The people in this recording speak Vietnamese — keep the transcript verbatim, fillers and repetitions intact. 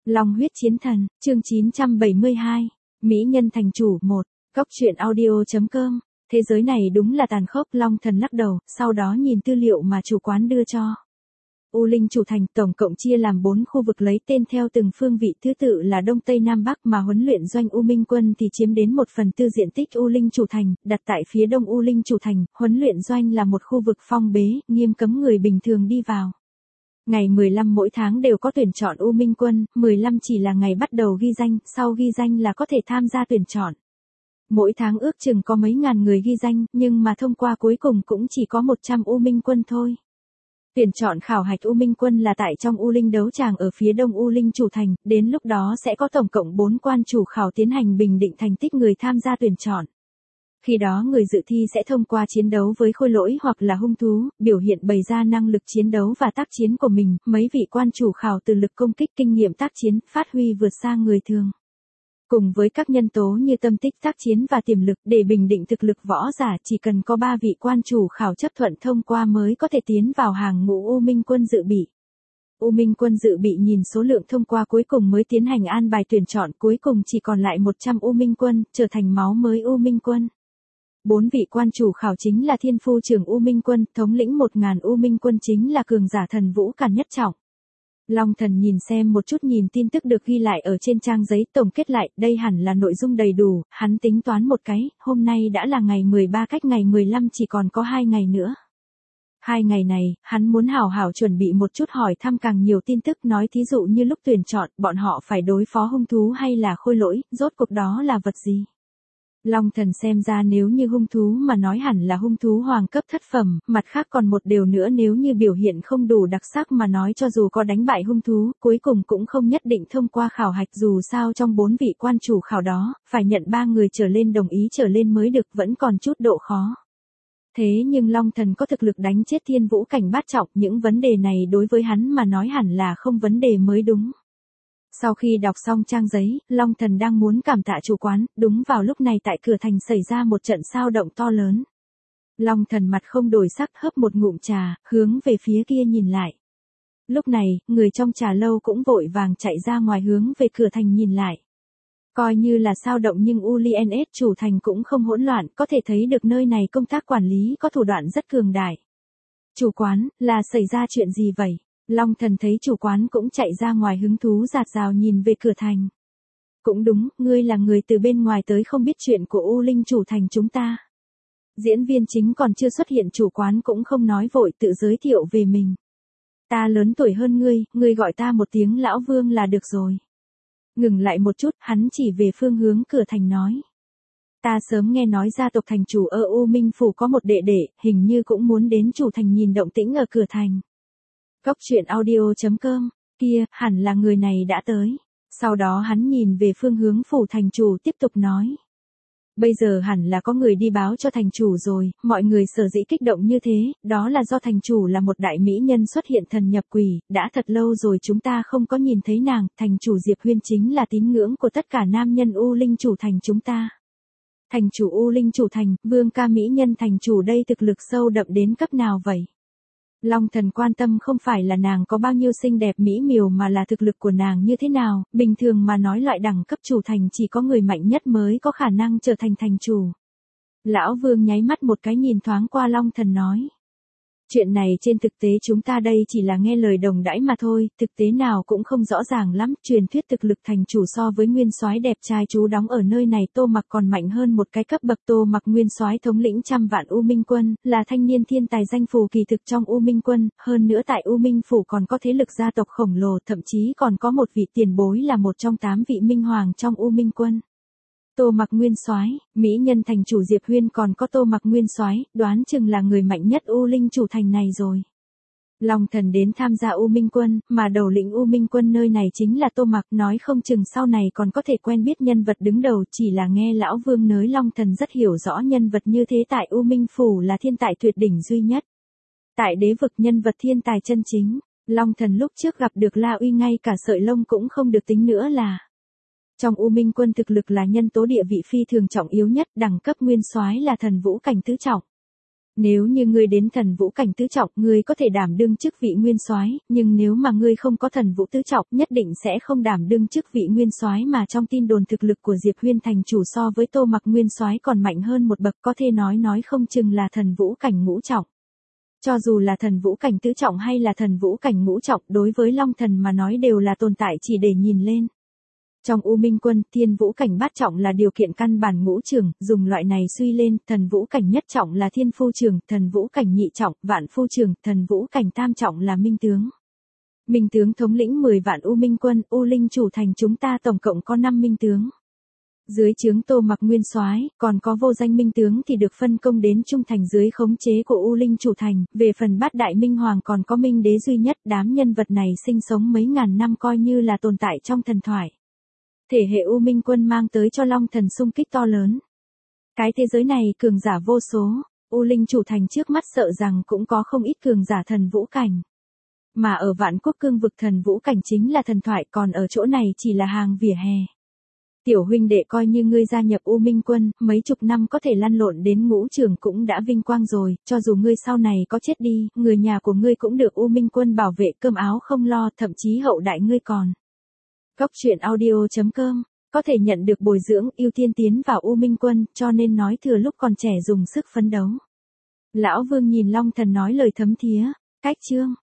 Long huyết chiến thần, chương chín trăm bảy mươi hai. Mỹ nhân thành chủ một. Cốc truyện audio.com. Thế giới này đúng là tàn khốc. Long thần lắc đầu, sau đó nhìn tư liệu mà chủ quán đưa cho. U Linh chủ thành tổng cộng chia làm bốn khu vực lấy tên theo từng phương vị thứ tự là Đông Tây Nam Bắc, mà huấn luyện doanh U Minh quân thì chiếm đến một phần tư diện tích U Linh chủ thành, đặt tại phía đông U Linh chủ thành. Huấn luyện doanh là một khu vực phong bế, nghiêm cấm người bình thường đi vào. Ngày mười lăm mỗi tháng đều có tuyển chọn U Minh quân, mười lăm chỉ là ngày bắt đầu ghi danh, sau ghi danh là có thể tham gia tuyển chọn. Mỗi tháng ước chừng có mấy ngàn người ghi danh, nhưng mà thông qua cuối cùng cũng chỉ có một trăm U Minh quân thôi. Tuyển chọn khảo hạch U Minh quân là tại trong U Linh đấu tràng ở phía đông U Linh chủ thành, đến lúc đó sẽ có tổng cộng bốn quan chủ khảo tiến hành bình định thành tích người tham gia tuyển chọn. Khi đó người dự thi sẽ thông qua chiến đấu với khôi lỗi hoặc là hung thú, biểu hiện bày ra năng lực chiến đấu và tác chiến của mình, mấy vị quan chủ khảo từ lực công kích, kinh nghiệm tác chiến, phát huy vượt xa người thường. Cùng với các nhân tố như tâm tích, tác chiến và tiềm lực để bình định thực lực võ giả, chỉ cần có ba vị quan chủ khảo chấp thuận thông qua mới có thể tiến vào hàng ngũ U Minh quân dự bị. U Minh quân dự bị nhìn số lượng thông qua cuối cùng mới tiến hành an bài tuyển chọn, cuối cùng chỉ còn lại một trăm U Minh quân, trở thành máu mới U Minh quân. Bốn vị quan chủ khảo chính là Thiên Phu trưởng U Minh quân, thống lĩnh một ngàn U Minh quân chính là cường giả thần vũ Càn Nhất Trọng. Long thần nhìn xem một chút nhìn tin tức được ghi lại ở trên trang giấy, tổng kết lại, đây hẳn là nội dung đầy đủ, hắn tính toán một cái, hôm nay đã là ngày mười ba, cách ngày mười lăm chỉ còn có hai ngày nữa. Hai ngày này, hắn muốn hảo hảo chuẩn bị một chút, hỏi thăm càng nhiều tin tức, nói thí dụ như lúc tuyển chọn, bọn họ phải đối phó hung thú hay là khôi lỗi, rốt cuộc đó là vật gì. Long thần xem ra nếu như hung thú mà nói hẳn là hung thú hoàng cấp thất phẩm, mặt khác còn một điều nữa, nếu như biểu hiện không đủ đặc sắc mà nói cho dù có đánh bại hung thú, cuối cùng cũng không nhất định thông qua khảo hạch, dù sao trong bốn vị quan chủ khảo đó, phải nhận ba người trở lên đồng ý trở lên mới được, vẫn còn chút độ khó. Thế nhưng Long thần có thực lực đánh chết thiên vũ cảnh bát trọng, những vấn đề này đối với hắn mà nói hẳn là không vấn đề mới đúng. Sau khi đọc xong trang giấy, Long thần đang muốn cảm tạ chủ quán, đúng vào lúc này tại cửa thành xảy ra một trận sao động to lớn. Long thần mặt không đổi sắc, hớp một ngụm trà, hướng về phía kia nhìn lại. Lúc này, người trong trà lâu cũng vội vàng chạy ra ngoài hướng về cửa thành nhìn lại. Coi như là sao động nhưng u lê en ét chủ thành cũng không hỗn loạn, có thể thấy được nơi này công tác quản lý có thủ đoạn rất cường đại. Chủ quán, là xảy ra chuyện gì vậy? Long thần thấy chủ quán cũng chạy ra ngoài, hứng thú rạt rào nhìn về cửa thành. Cũng đúng, ngươi là người từ bên ngoài tới, không biết chuyện của U Linh chủ thành chúng ta. Diễn viên chính còn chưa xuất hiện, chủ quán cũng không nói vội tự giới thiệu về mình. Ta lớn tuổi hơn ngươi, ngươi gọi ta một tiếng lão vương là được rồi. Ngừng lại một chút, hắn chỉ về phương hướng cửa thành nói. Ta sớm nghe nói gia tộc thành chủ ở U Minh phủ có một đệ đệ, hình như cũng muốn đến chủ thành nhìn động tĩnh ở cửa thành. Cốc truyện audio.com, kia, hẳn là người này đã tới. Sau đó hắn nhìn về phương hướng phủ thành chủ tiếp tục nói. Bây giờ hẳn là có người đi báo cho thành chủ rồi, mọi người sở dĩ kích động như thế, đó là do thành chủ là một đại mỹ nhân xuất hiện thần nhập quỷ, đã thật lâu rồi chúng ta không có nhìn thấy nàng, thành chủ Diệp Huyên chính là tín ngưỡng của tất cả nam nhân U Linh chủ thành chúng ta. Thành chủ U Linh chủ thành, vương ca mỹ nhân thành chủ đây thực lực sâu đậm đến cấp nào vậy? Long thần quan tâm không phải là nàng có bao nhiêu xinh đẹp mỹ miều mà là thực lực của nàng như thế nào, bình thường mà nói loại đẳng cấp chủ thành chỉ có người mạnh nhất mới có khả năng trở thành thành chủ. Lão vương nháy mắt một cái nhìn thoáng qua Long thần nói. Chuyện này trên thực tế chúng ta đây chỉ là nghe lời đồng đãi mà thôi, thực tế nào cũng không rõ ràng lắm, truyền thuyết thực lực thành chủ so với nguyên soái đẹp trai chú đóng ở nơi này Tô Mặc còn mạnh hơn một cái cấp bậc. Tô Mặc nguyên soái thống lĩnh trăm vạn U Minh quân, là thanh niên thiên tài danh phù kỳ thực trong U Minh quân, hơn nữa tại U Minh phủ còn có thế lực gia tộc khổng lồ, thậm chí còn có một vị tiền bối là một trong tám vị minh hoàng trong U Minh quân. Tô Mặc nguyên soái, mỹ nhân thành chủ Diệp Huyên còn có Tô Mặc nguyên soái, đoán chừng là người mạnh nhất U Linh chủ thành này rồi. Long thần đến tham gia U Minh quân, mà đầu lĩnh U Minh quân nơi này chính là Tô Mặc, nói không chừng sau này còn có thể quen biết nhân vật đứng đầu, chỉ là nghe lão vương nới Long thần rất hiểu rõ nhân vật như thế tại U Minh phủ là thiên tài tuyệt đỉnh duy nhất. Tại đế vực nhân vật thiên tài chân chính, Long thần lúc trước gặp được La Uy ngay cả sợi lông cũng không được tính nữa là. Trong U Minh quân thực lực là nhân tố địa vị phi thường trọng yếu nhất, đẳng cấp nguyên soái là thần vũ cảnh tứ trọng. Nếu như ngươi đến thần vũ cảnh tứ trọng, ngươi có thể đảm đương chức vị nguyên soái, nhưng nếu mà ngươi không có thần vũ tứ trọng, nhất định sẽ không đảm đương chức vị nguyên soái, mà trong tin đồn thực lực của Diệp Huyên thành chủ so với Tô Mặc nguyên soái còn mạnh hơn một bậc, có thể nói nói không chừng là thần vũ cảnh ngũ trọng. Cho dù là thần vũ cảnh tứ trọng hay là thần vũ cảnh ngũ trọng, đối với Long Thần mà nói đều là tồn tại chỉ để nhìn lên. Trong U Minh Quân, thiên vũ cảnh bát trọng là điều kiện căn bản ngũ trường, dùng loại này suy lên, thần vũ cảnh nhất trọng là thiên phu trường, thần vũ cảnh nhị trọng, vạn phu trường, thần vũ cảnh tam trọng là minh tướng. Minh tướng thống lĩnh mười vạn U Minh Quân, U Linh chủ thành chúng ta tổng cộng có năm minh tướng. Dưới trướng Tô Mặc nguyên soái, còn có vô danh minh tướng thì được phân công đến trung thành dưới khống chế của U Linh chủ thành, về phần bát đại minh hoàng còn có minh đế duy nhất, đám nhân vật này sinh sống mấy ngàn năm coi như là tồn tại trong thần thoại. Thể hệ U Minh Quân mang tới cho Long Thần xung kích to lớn. Cái thế giới này cường giả vô số, U Linh chủ thành trước mắt sợ rằng cũng có không ít cường giả thần vũ cảnh. Mà ở Vạn Quốc cương vực thần vũ cảnh chính là thần thoại, còn ở chỗ này chỉ là hàng vỉa hè. Tiểu huynh đệ, coi như ngươi gia nhập U Minh Quân, mấy chục năm có thể lăn lộn đến ngũ trường cũng đã vinh quang rồi, cho dù ngươi sau này có chết đi, người nhà của ngươi cũng được U Minh Quân bảo vệ, cơm áo không lo, thậm chí hậu đại ngươi còn. Góc truyện audio chấm com, có thể nhận được bồi dưỡng, ưu tiên tiến vào U Minh Quân, cho nên nói thừa lúc còn trẻ dùng sức phấn đấu. Lão Vương nhìn Long Thần nói lời thấm thía, cách chương.